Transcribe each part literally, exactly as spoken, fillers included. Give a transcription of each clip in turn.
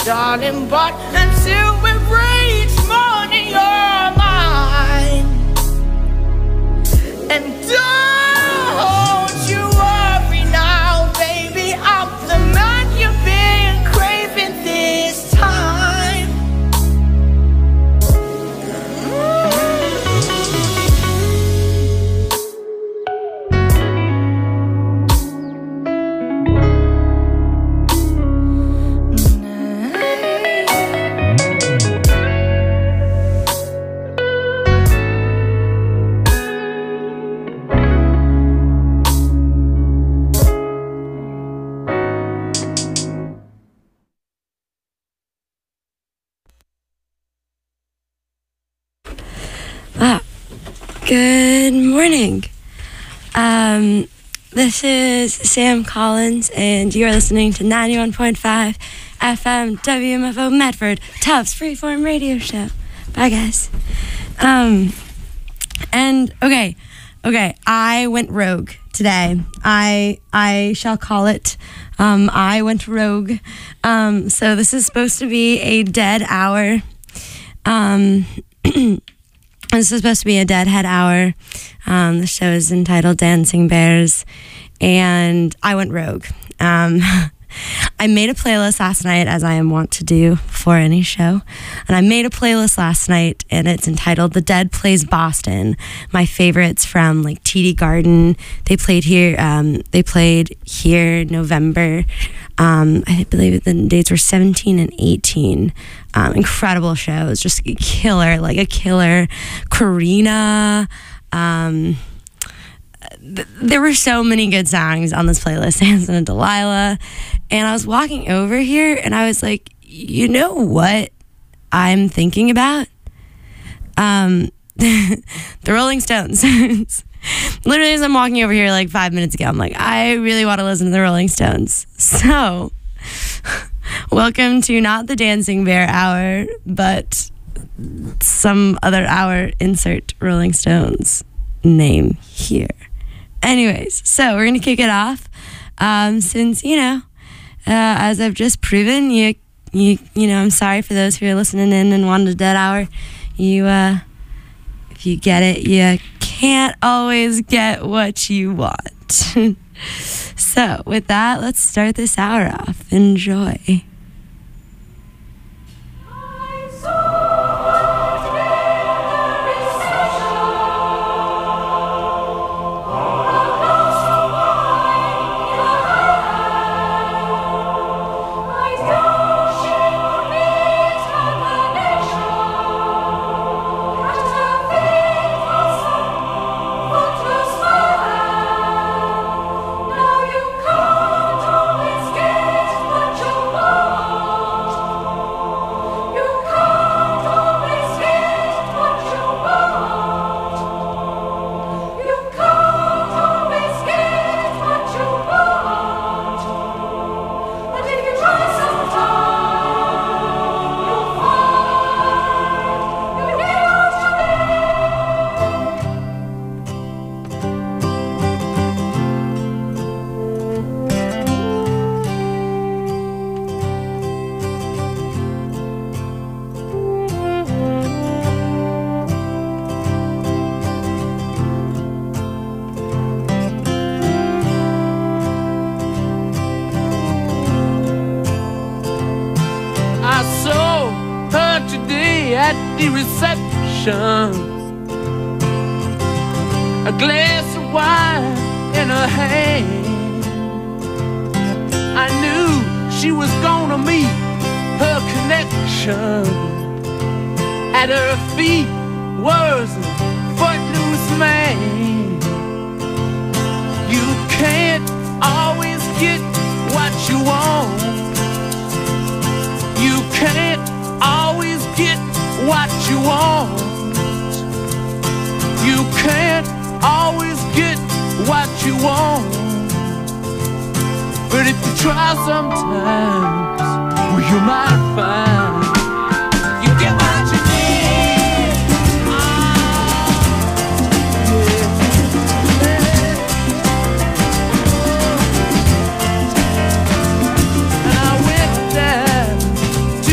darling, but until we reach morning, you're mine. And don't you worry now, baby, I'm the man you've been craving this time. Good morning. Um, this is Sam Collins, and you are listening to ninety-one point five F M W M F O Medford, Tufts Freeform Radio Show. Bye, guys. Um, and okay, okay, I went rogue today. I I shall call it. Um, I went rogue. Um, so this is supposed to be a dead hour. Um. This is supposed to be a Deadhead hour. Um, the show is entitled Dancing Bears, and I went rogue. Um, I made a playlist last night, as I am wont to do before any show, and I made a playlist last night, and it's entitled The Dead Plays Boston. My favorites from like T D Garden. They played here. Um, they played here in November. Um, I believe the dates were seventeen and eighteen. Um, incredible shows, just a killer, like a killer. Karina. Um, th- there were so many good songs on this playlist, Hanson and Delilah. And I was walking over here and I was like, you know what I'm thinking about? Um, the Rolling Stones. Literally, as I'm walking over here like five minutes ago, I'm like, I really want to listen to the Rolling Stones. So, welcome to not the Dancing Bear hour, but some other hour. Insert Rolling Stones name here. Anyways, so we're gonna kick it off. Um, since you know, uh, as I've just proven, you, you, you know, I'm sorry for those who are listening in and wanted a dead hour. You, uh, if you get it, you can't always get what you want. So, with that, let's start this hour off. Enjoy. The reception, a glass of wine in her hand. I knew she was gonna meet her connection. At her feet was a footloose man. You can't always get what you want. You can't always get what you want. You can't always get what you want. But if you try sometimes, well, you might find you get what you need. And I went down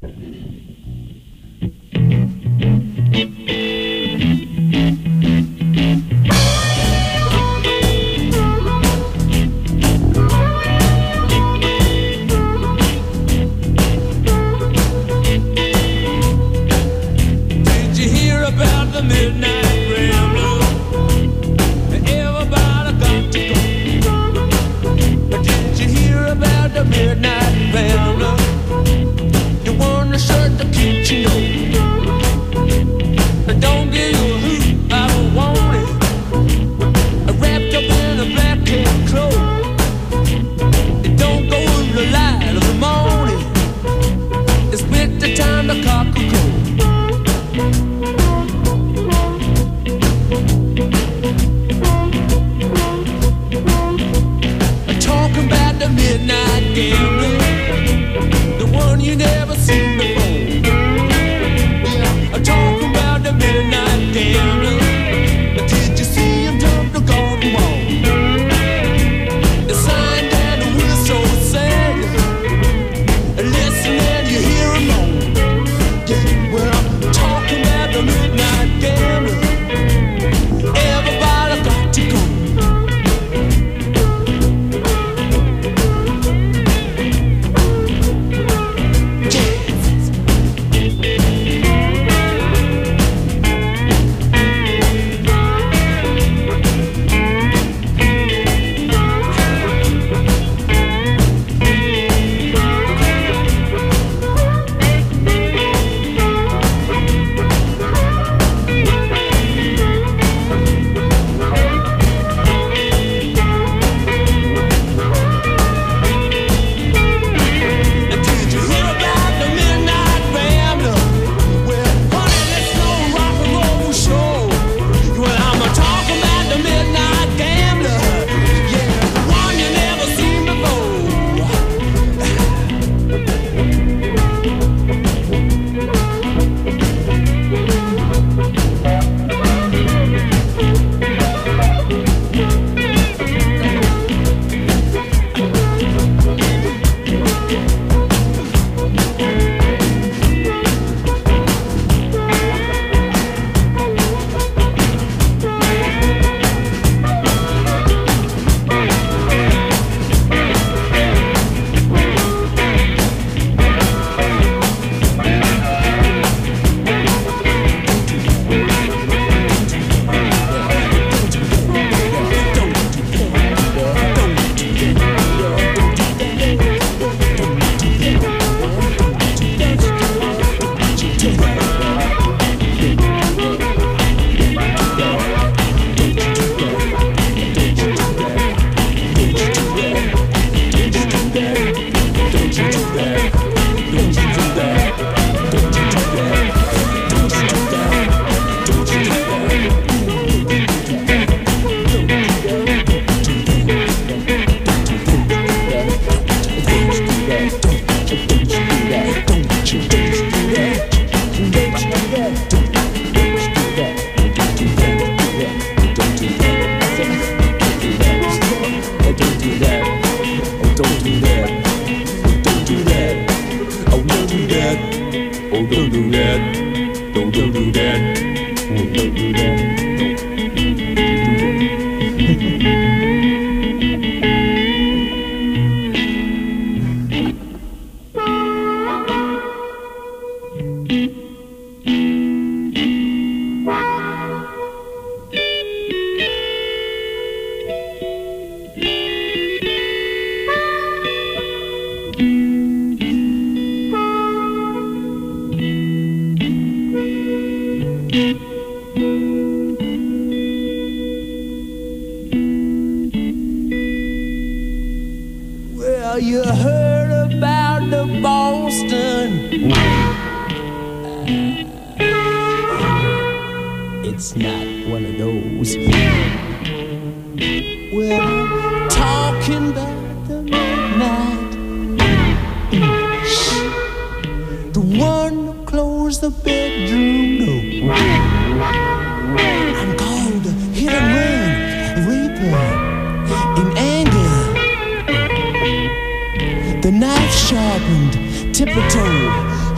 The knife sharpened, tip-a-toe,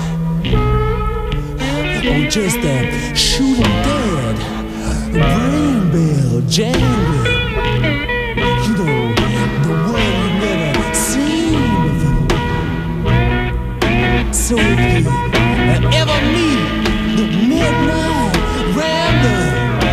or just a shooting dead, brain bell jangling. You know, the one you've never seen before. So if you ever meet the midnight rambler,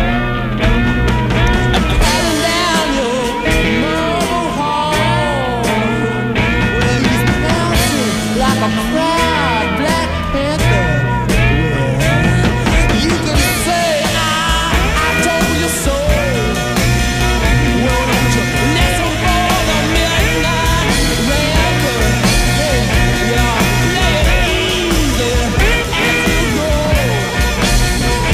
padding down your marble hall, where he's pouncing like a proud Black Panther, well, you can say, I, I told you so. Well, don't you listen for the midnight rambler? Yeah, yeah, play it easy as you go.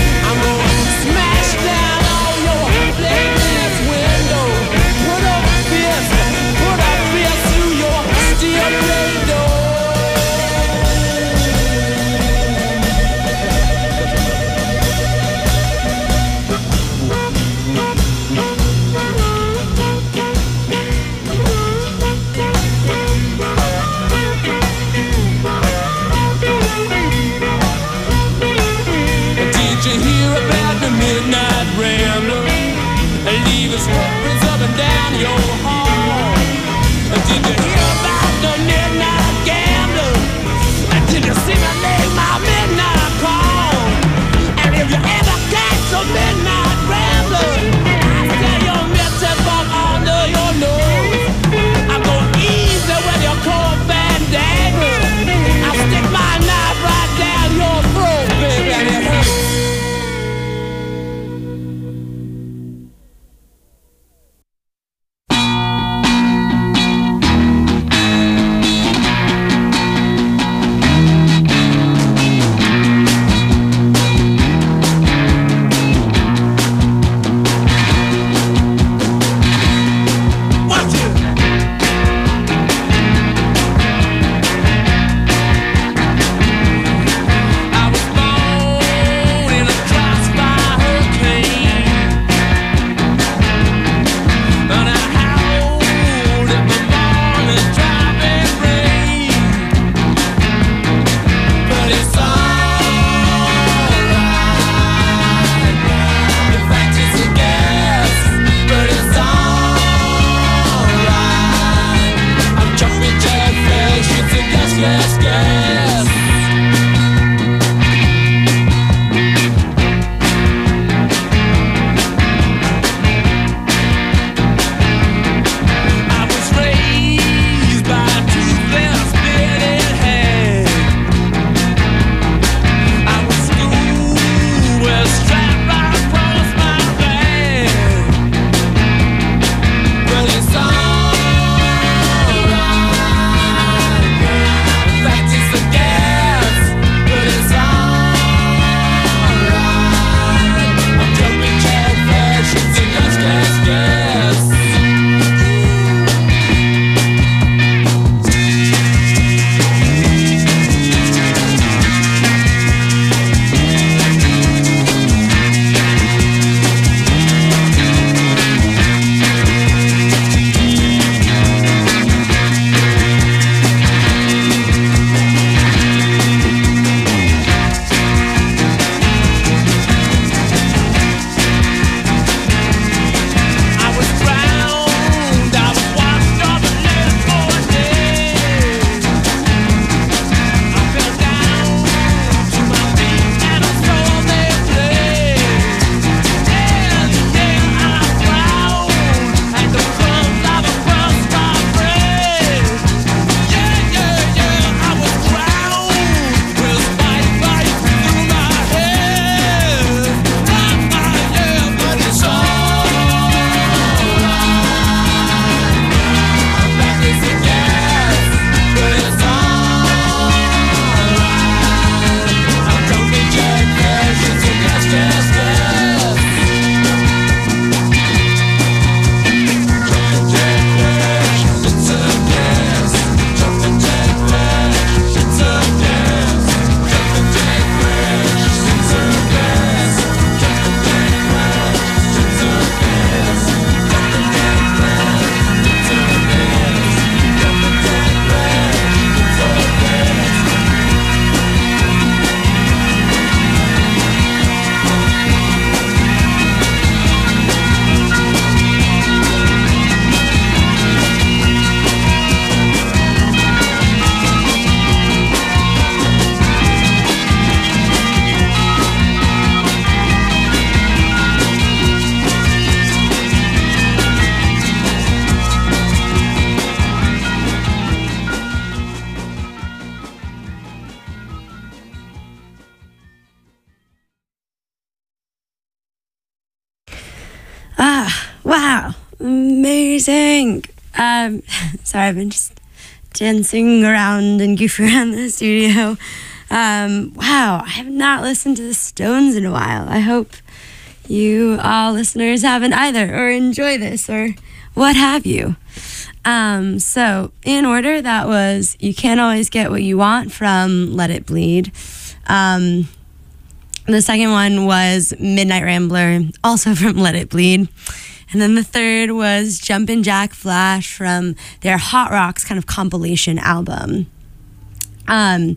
Wow, amazing. Um, sorry, I've been just dancing around and goofing around the studio. Um, wow, I have not listened to the Stones in a while. I hope you all listeners haven't either, or enjoy this, or what have you. Um, so, in order, that was You Can't Always Get What You Want from Let It Bleed. Um, the second one was Midnight Rambler, also from Let It Bleed. And then the third was Jumpin' Jack Flash from their Hot Rocks kind of compilation album. Um,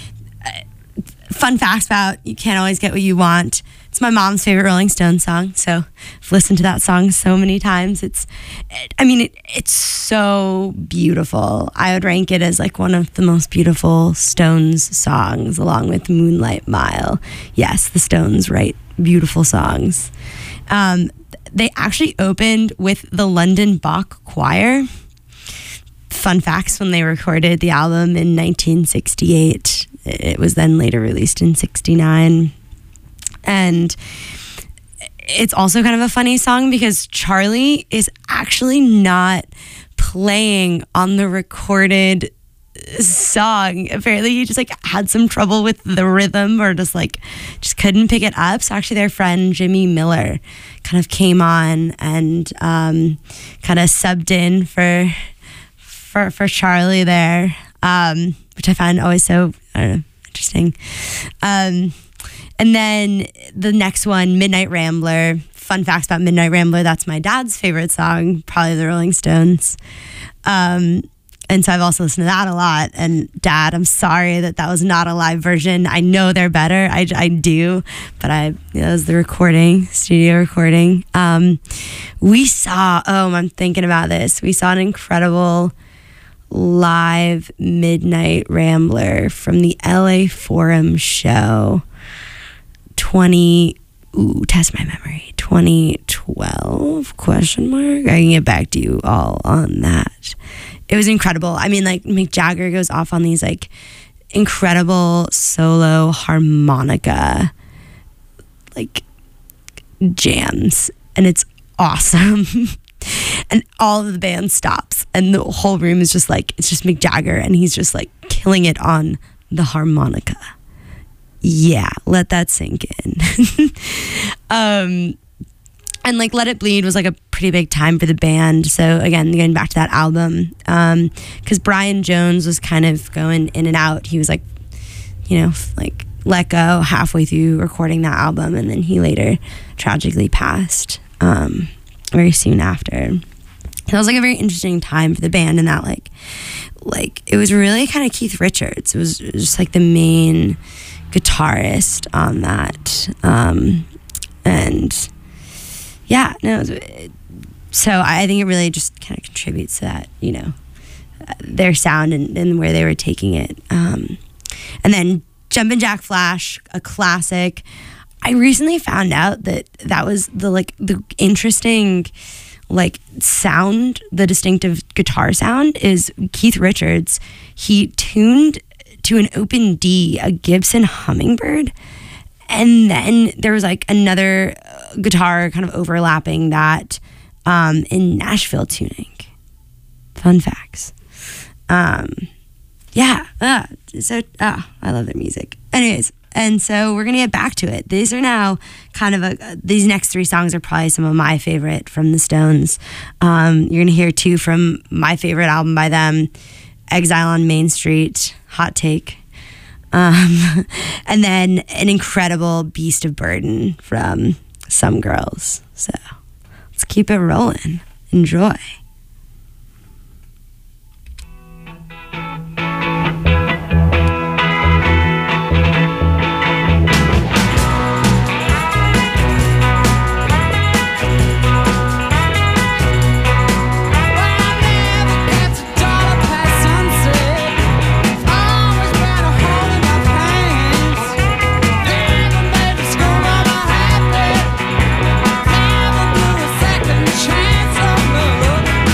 fun facts about You Can't Always Get What You Want. It's my mom's favorite Rolling Stones song, so I've listened to that song so many times. It's, it, I mean, it, it's so beautiful. I would rank it as like one of the most beautiful Stones songs, along with Moonlight Mile. Yes, the Stones write beautiful songs. Um, they actually opened with the London Bach Choir. Fun facts, when they recorded the album in nineteen sixty-eight, it was then later released in sixty-nine. And it's also kind of a funny song because Charlie is actually not playing on the recorded song. Apparently he just like had some trouble with the rhythm, or just like just couldn't pick it up. So actually their friend Jimmy Miller kind of came on and um, kind of subbed in for for for Charlie there, um, which I found always so, I don't know, interesting. Um, And then the next one, Midnight Rambler. Fun facts about Midnight Rambler, that's my dad's favorite song, probably the Rolling Stones. Um, and so I've also listened to that a lot. And Dad, I'm sorry that that was not a live version. I know they're better. I, I do. But I, you know, it was the recording, studio recording. Um, we saw, oh, I'm thinking about this. We saw an incredible live Midnight Rambler from the L A Forum show. twenty ooh test my memory twenty twelve question mark. I can get back to you all on that. It was incredible. I mean, like, Mick Jagger goes off on these like incredible solo harmonica like jams, and it's awesome. And all of the band stops and the whole room is just like, it's just Mick Jagger, and he's just like killing it on the harmonica. Yeah, let that sink in. um, and like Let It Bleed was like a pretty big time for the band. So again, getting back to that album, um, because Brian Jones was kind of going in and out. He was like, you know, like let go halfway through recording that album, and then he later tragically passed um, very soon after. It was like a very interesting time for the band, in that like, like it was really kind of Keith Richards. It was, it was just like the main guitarist on that, um, and yeah, no. It was, so I think it really just kind of contributes to that, you know, uh, their sound and, and where they were taking it. Um, and then Jumpin' Jack Flash, a classic. I recently found out that that was the like the interesting like sound, the distinctive guitar sound is Keith Richards. He tuned to an open D, a Gibson Hummingbird, and then there was like another guitar kind of overlapping that um, in Nashville tuning. Fun facts. Um, yeah, uh, so uh, I love their music. Anyways, and so we're gonna get back to it. These are now kind of a, these next three songs are probably some of my favorite from the Stones. Um, you're gonna hear two from my favorite album by them, Exile on Main Street, hot take. Um, and then an incredible Beast of Burden from Some Girls. So let's keep it rolling. Enjoy. Chance of love.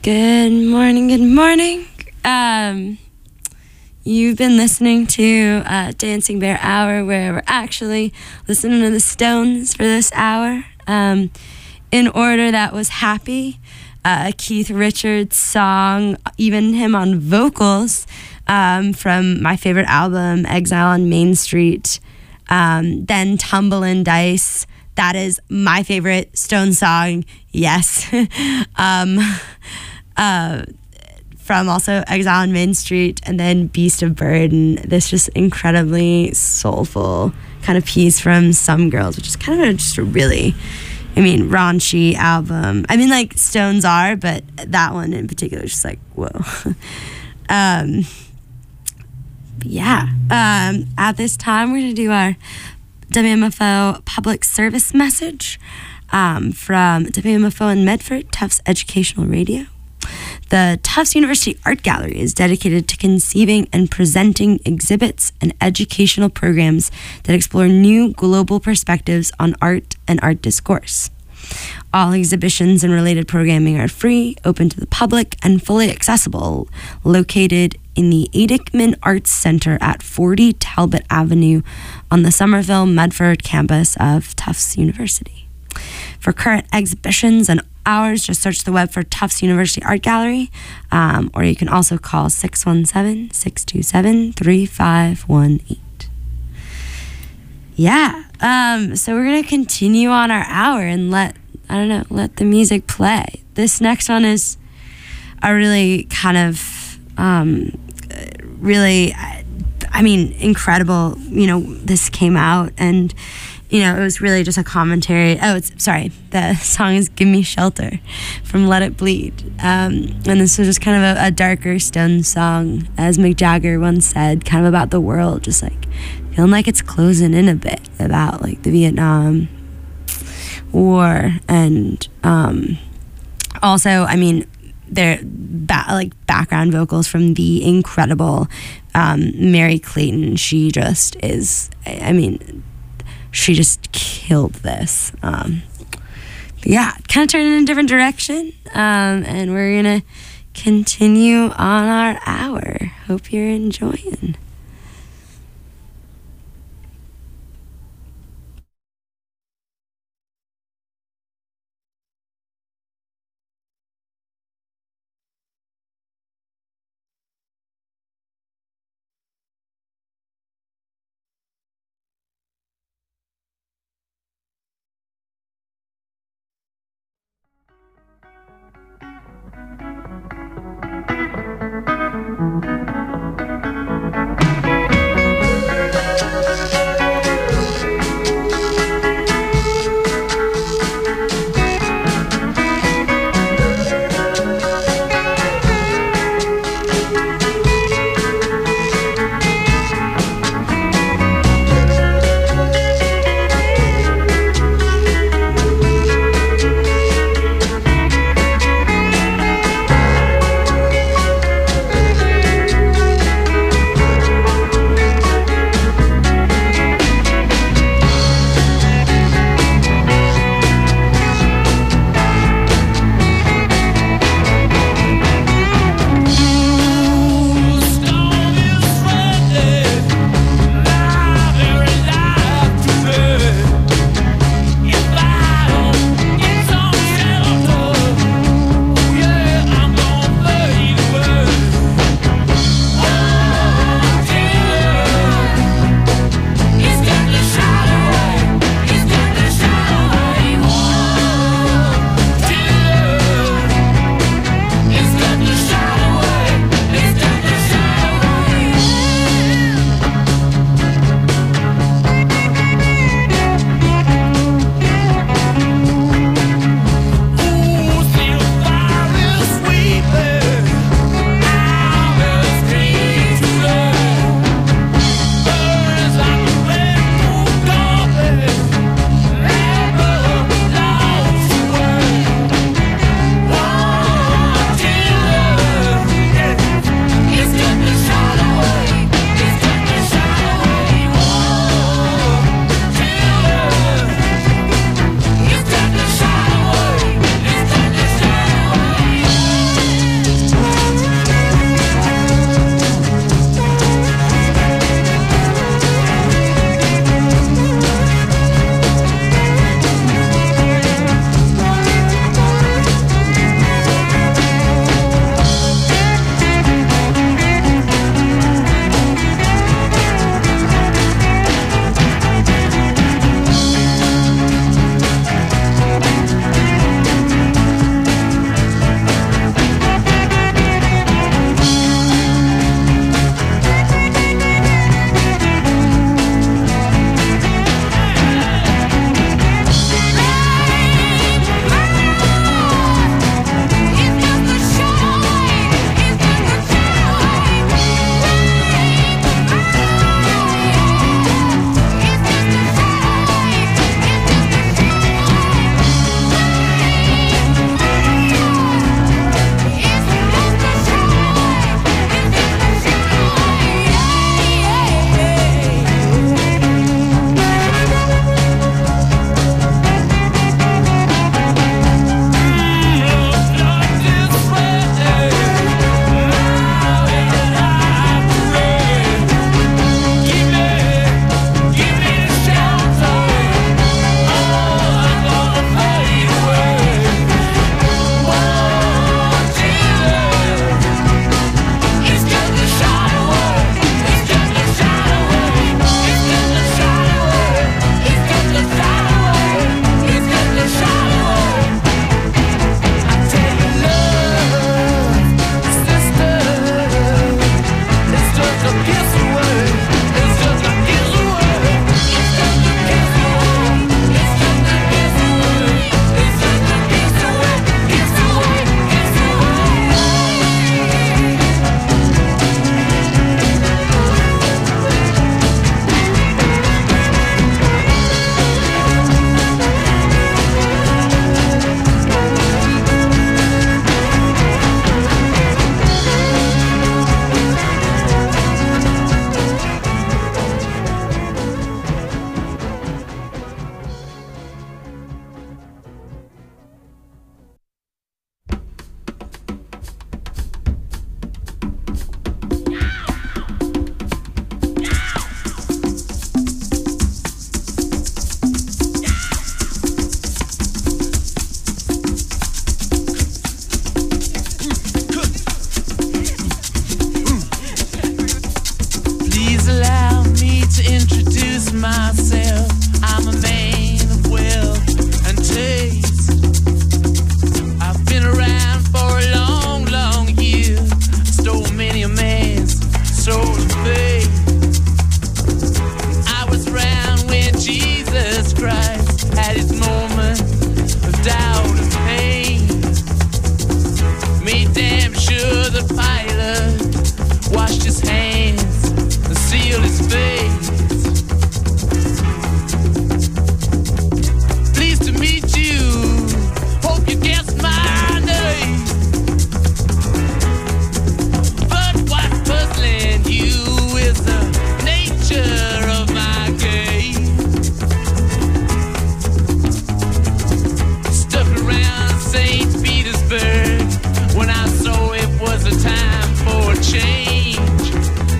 Good morning, good morning. Um, you've been listening to uh, Dancing Bear Hour, where we're actually listening to the Stones for this hour. Um, in order, that was Happy, uh, Keith Richards' song, even him on vocals, um, from my favorite album, Exile on Main Street. Um, then Tumblin' Dice. That is my favorite Stone song. Yes. um, uh, from also Exile on Main Street, and then Beast of Burden. This just incredibly soulful kind of piece from Some Girls, which is kind of a, just a really, I mean, raunchy album. I mean, like Stones are, but that one in particular is just like, whoa. um, yeah. Um, at this time, we're going to do our W M F O public service message um, from W M F O in Medford, Tufts Educational Radio. The Tufts University Art Gallery is dedicated to conceiving and presenting exhibits and educational programs that explore new global perspectives on art and art discourse. All exhibitions and related programming are free, open to the public, and fully accessible, located in the Adickman Arts Center at forty Talbot Avenue on the Somerville Medford campus of Tufts University. For current exhibitions and hours, just search the web for Tufts University Art Gallery, um, or you can also call six one seven, six two seven, three five one eight. Yeah, um, so we're going to continue on our hour and let, I don't know, let the music play. This next one is a really kind of, um, really, I mean, incredible. You know, this came out and, you know, it was really just a commentary. Oh, it's sorry. The song is Give Me Shelter from Let It Bleed. Um, and this was just kind of a, a darker Stone song, as Mick Jagger once said, kind of about the world, just like feeling like it's closing in a bit about like the Vietnam War. And um, also, I mean, their ba- like background vocals from the incredible um, Mary Clayton. She just is, I mean, she just killed this. Um, yeah, kind of turned in a different direction. Um, and we're going to continue on our hour. Hope you're enjoying. myself, I'm a man of wealth and taste. I've been around for a long, long year. Stole many a man's soul of faith. I was around when Jesus Christ had his moment of doubt and pain. Made damn sure the pilot washed his hands and sealed his face. Pleased to meet you, hope you guessed my name. But what's puzzling you is the nature of my game. Stuck around Saint Petersburg when I saw it was a time for a change.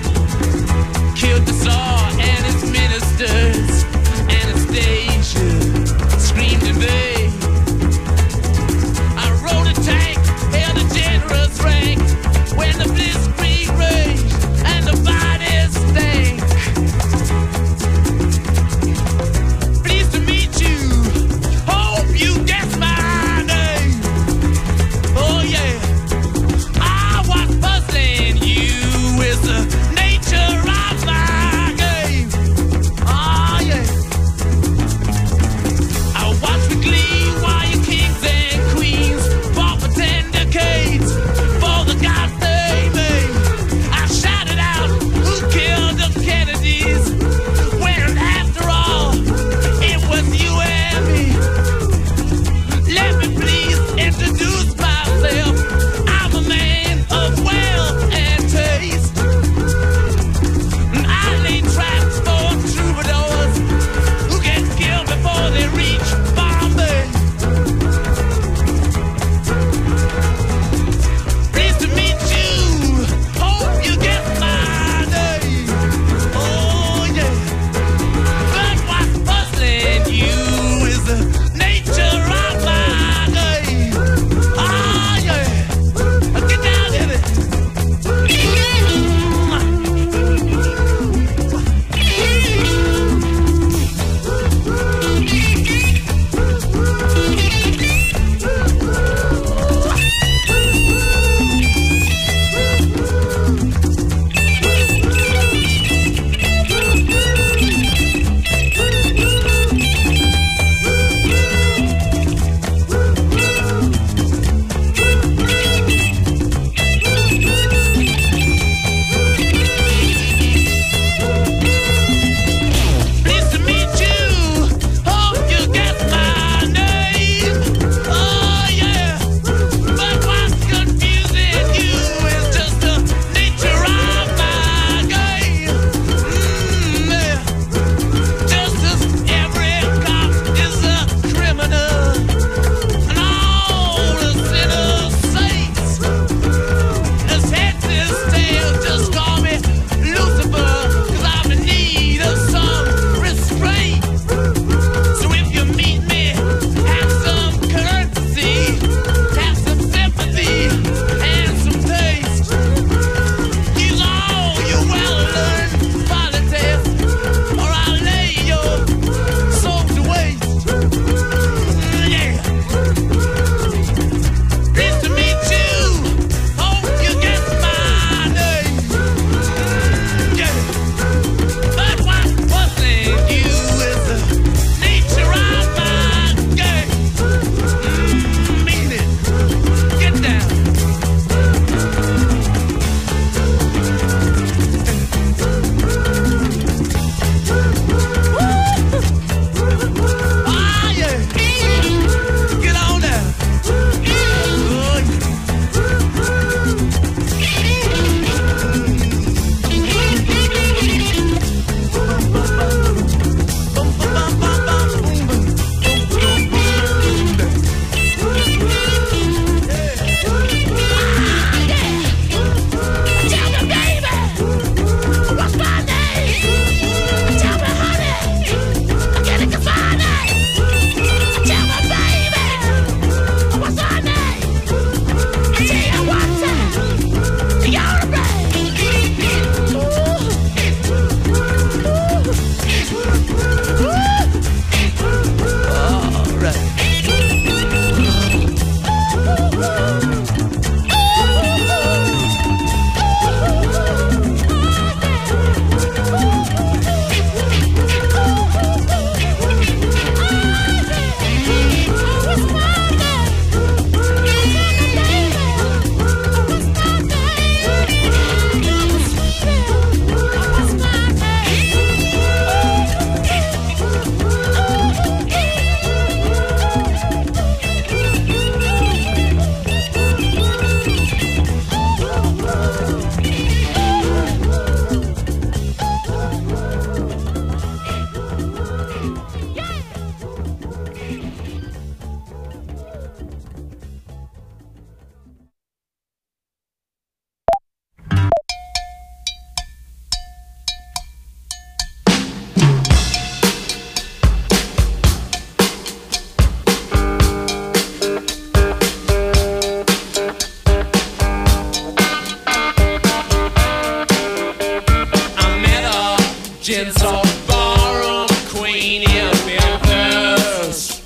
Gentle ballroom queen in Memphis.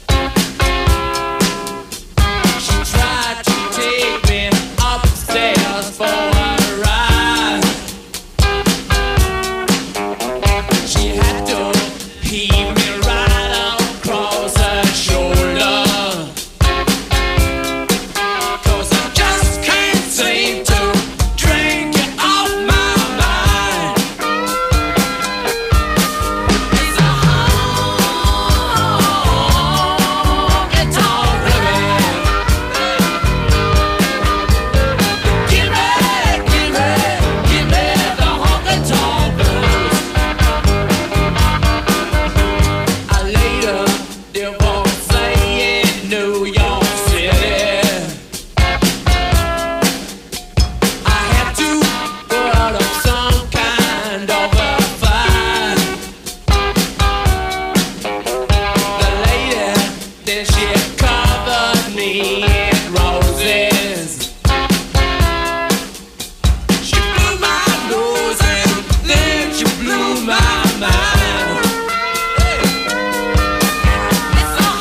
She tried to take me upstairs for a ride. She had to heave me right across her shoulder, 'cause I just can't seem to drink you off my mind. It's a honky-tonk women. Give me, give me, give me the honky-tonk blues. I later divorcee in New York City. I had to put up some kind of a fight. The lady, then she covered me in roses. She blew my nose and then she blew my mind. It's a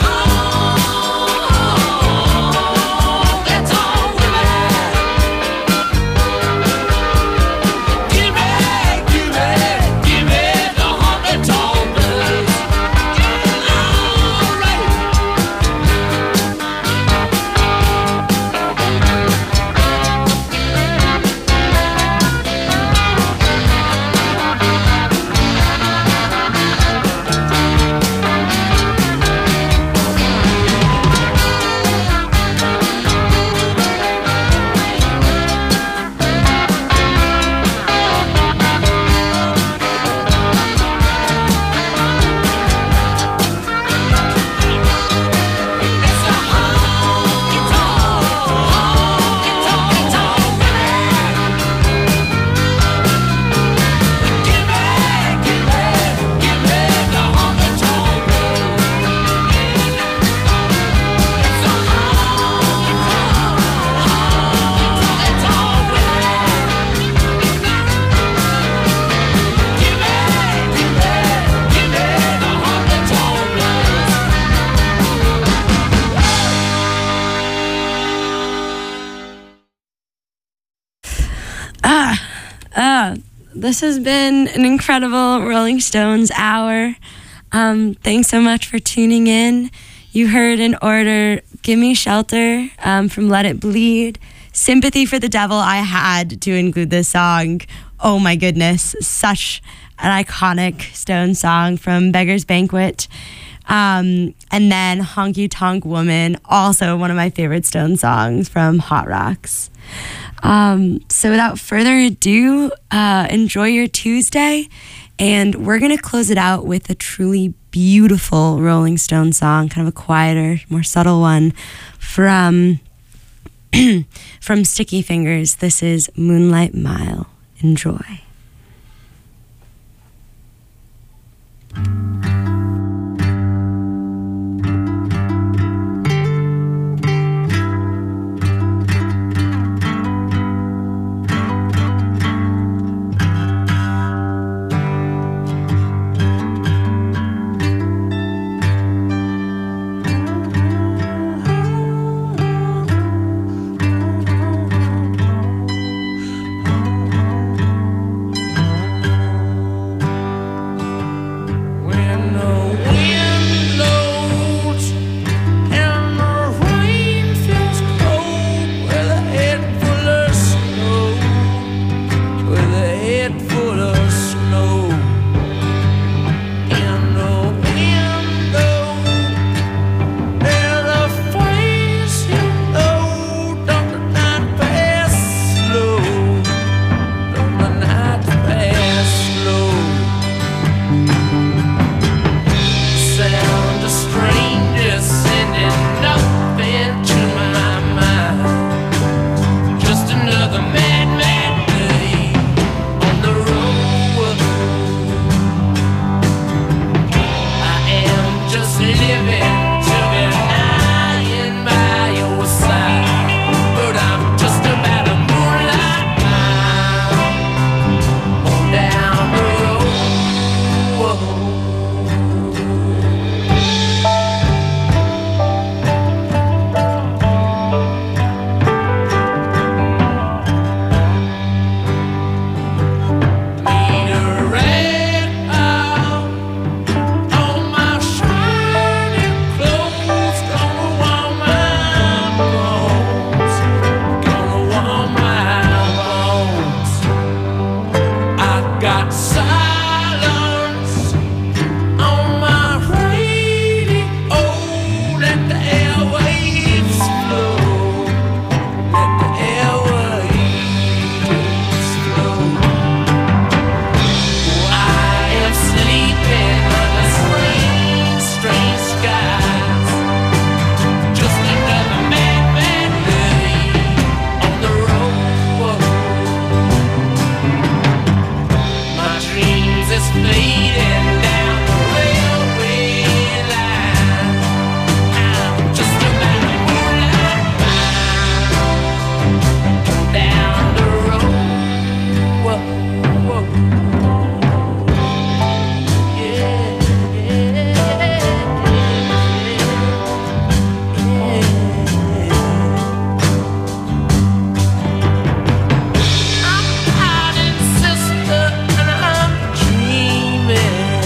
honky-tonk women. Give me, give me, give me the honky-tonk blues. All right. It's a honky-tonk, honky-tonk women. Give me, give me, give me the honky-tonk blues. It's a honky-tonk, honky-tonk women. Give me, give me, give me the honky-tonk blues. Ah, ah, this has been an incredible Rolling Stones hour. Um, thanks so much for tuning in. You heard in order Gimme Shelter um, from Let It Bleed, Sympathy for the Devil. I had to include this song. Oh my goodness, such an iconic Stones song from Beggar's Banquet. Um, and then Honky Tonk Woman, also one of my favorite Stones songs from Hot Rocks. Um, so without further ado, uh, enjoy your Tuesday, and we're going to close it out with a truly beautiful Rolling Stone song, kind of a quieter, more subtle one from, from Sticky Fingers. This is Moonlight Mile. Enjoy. got silence on my radio. Let the airwaves flow. Let the airwaves flow. Oh, I am sleeping under strange, strange skies. Just another mad, mad day on the road. My dreams is fading down the railway line. I'm just about a moonlight mile down the road. Yeah, yeah, I'm hiding, sister, and I'm dreaming.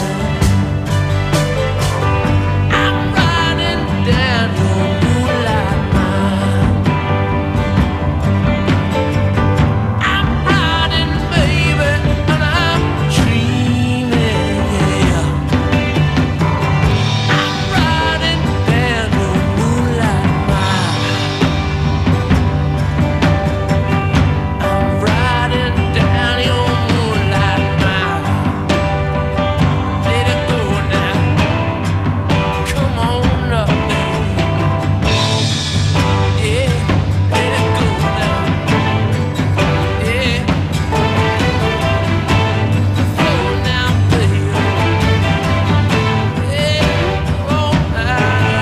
I'm riding down your moonlight mile. I'm riding, baby, and I'm dreaming. Yeah, I'm riding down your moonlight mile. I'm riding down your moonlight mile. Let it go now. Come on up. Yeah, let it go now. Yeah, flow now, baby. Yeah, flow now.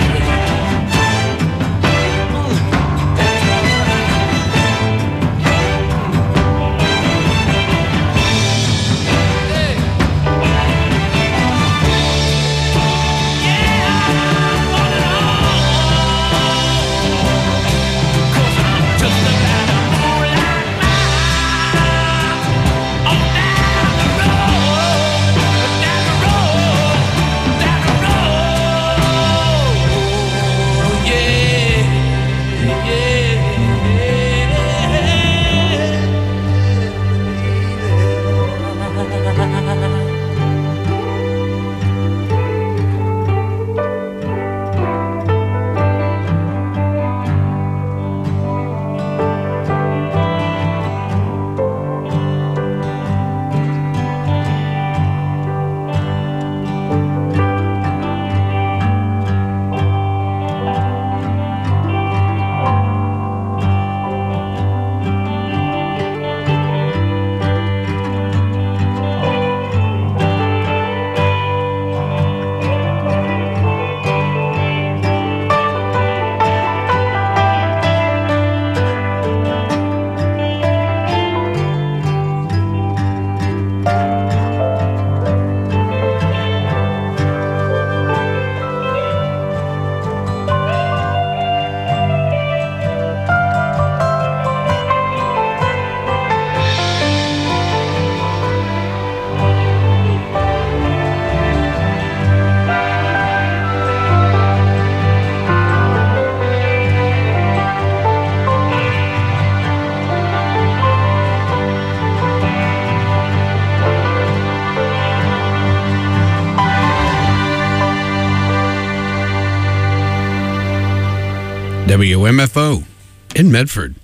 W M F O in Medford.